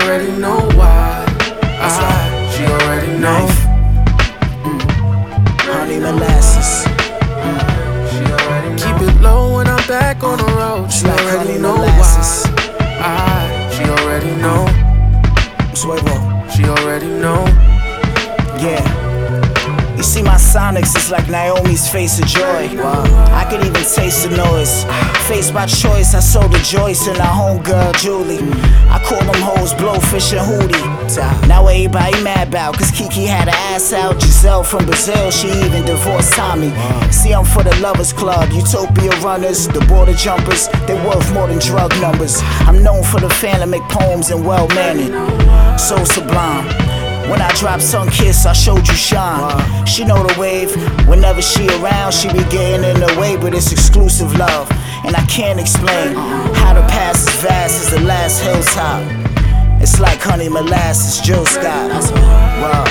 already know why. She already know. Honey molasses. She already know. Keep it low when I'm back on the road. She Like already honey know molasses. why. She already know. Suevo. She already know. Yeah. You see, my sonics is like Naomi's face of joy. Wow. I could even taste the noise. Faced by choice, I sold to Joyce and our homegirl Julie. I call them hoes Blowfish and Hootie. Now everybody mad about, cause Kiki had her ass out. Giselle from Brazil, she even divorced Tommy. See, I'm for the Lovers Club, Utopia runners, the border jumpers, they worth more than drug numbers. I'm known for the phalamic poems and well-mannered, so sublime. When I drop Sun Kiss, I showed you shine. She know the wave. Whenever she around, she be getting in the way, but it's exclusive love. And I can't explain how the past is vast as the last hilltop. It's like honey molasses, Jill Scott. Wow.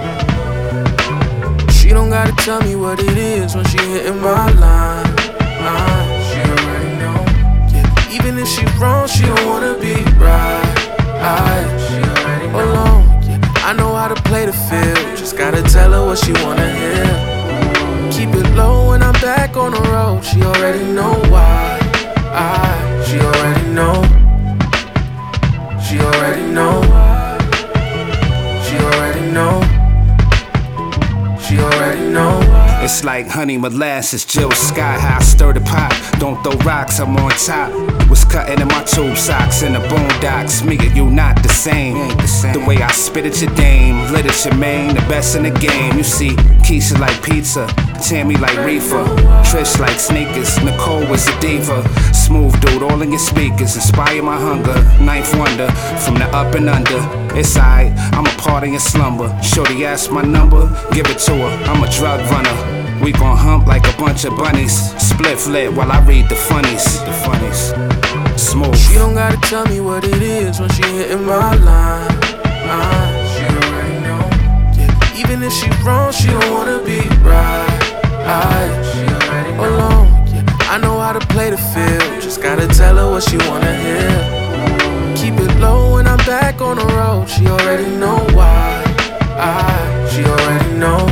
She don't gotta tell me what it is when she hitting my line. She already know. Yeah. Even if she wrong, she don't wanna be right. She already know. Alone. I know how to play the field, just gotta tell her what she wanna hear. Keep it low when I'm back on the road. She already know why. She already know. She already know. She already know. She already know. It's like honey molasses, Jill Scott. How I stir the pot, don't throw rocks, I'm on top. Was cutting in my tube socks in the boondocks. Me and you not the same. The way I spit at your dame, lit at your main, the best in the game. You see, Keisha like pizza, Tammy like reefer, Trish like sneakers, Nicole was a diva. Smooth dude, all in your speakers, inspire my hunger. Ninth wonder, from the up and under. It's alright, I'm a part of your slumber. Shorty ask my number, give it to her, I'm a drug runner. We gon' hump like a bunch of bunnies. Split lit while I read the funnies. Smooth. She don't gotta tell me what it is when she hitting my line. She already know. Yeah. Even if she wrong, she don't wanna be right. She already know. Alone. Yeah. I know how to play the field, just gotta tell her what she wanna hear. Keep it low when I'm back on the road. She already know why. She already know.